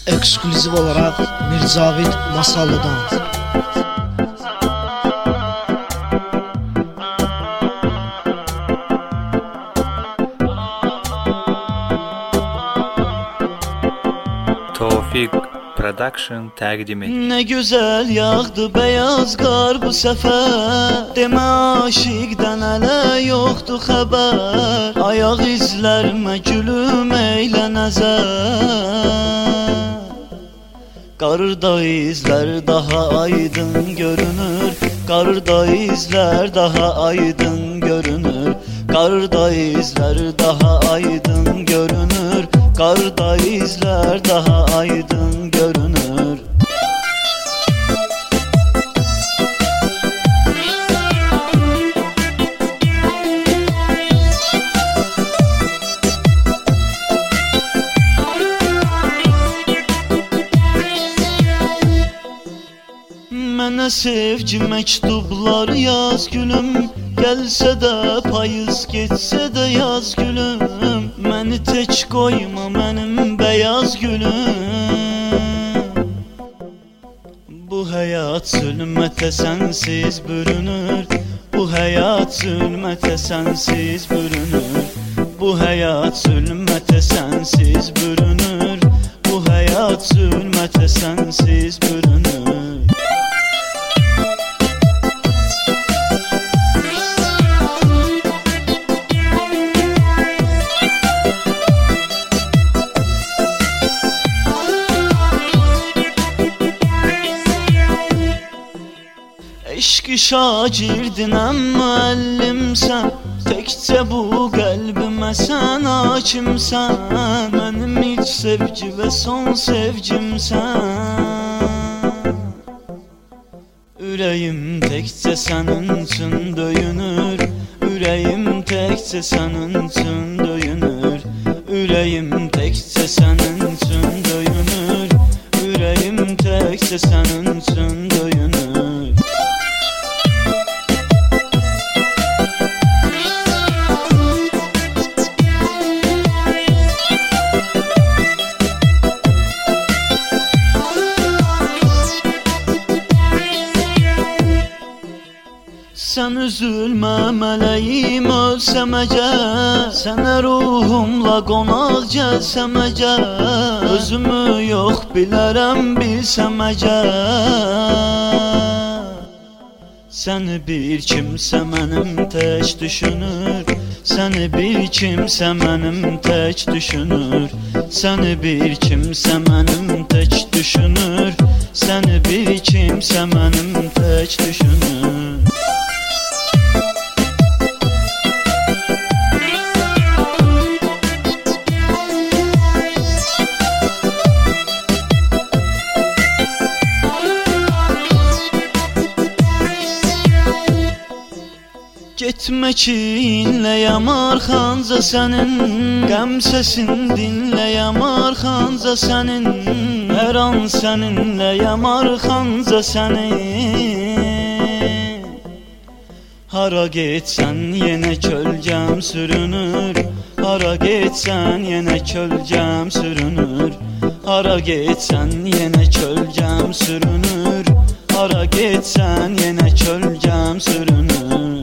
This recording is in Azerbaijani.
Eksklüziv olarak Mircavid Masallı'dan. Tevfik Production təqdim edir. Ne güzel yağdı beyaz kar bu sefer, deme aşıkdan hele yoktu haber. Ayak izlerime gülüm eyle nezer. Karda izler daha aydın görünür, karda izler daha aydın görünür, karda izler daha aydın görünür, karda izler daha aydın görünür. Mənə sevgi məktublar yaz gülüm, gəlsə də payız, getsə də yaz gülüm. Məni tək qoyma mənim beyaz gülüm. Bu həyat zülmətə sənsiz bürünür, bu həyat zülmətə sənsiz bürünür, bu həyat zülmətə sənsiz bürünür, bu həyat zülmətə sənsiz bürünür. Eşq-i şagirdinəm müəllimsən, təkcə bu qəlbimə sən hakimsən. Mənim ilk sevgi və son sevgimsən. Ürəyim təkcə sənin üçün döyünür, ürəyim təkcə sənin üçün döyünür, ürəyim təkcə sənin üçün döyünür, ürəyim təkcə sənin üçün döyünür. Sən üzülmə mələyim ölsəm əgər, sənə ruhumla qonaq gəlsəm əgər, özümü yox bilərəm bilsəm əgər. Səni bir kimsə mənim tək düşünür, səni bir kimsə mənim tək düşünür, səni bir kimsə mənim tək düşünür, səni bir kimsə mənim tək düşünür. Getmə ki inləyəm arxanca sənin, qəm səsin dinləyəm arxanca sənin, hər an səninləyəm arxanca sənin. Hara getsən yenə kölgəm sürünür, hara getsən yenə kölgəm sürünür, hara getsən yenə kölgəm sürünür, hara getsən yenə kölgəm sürünür.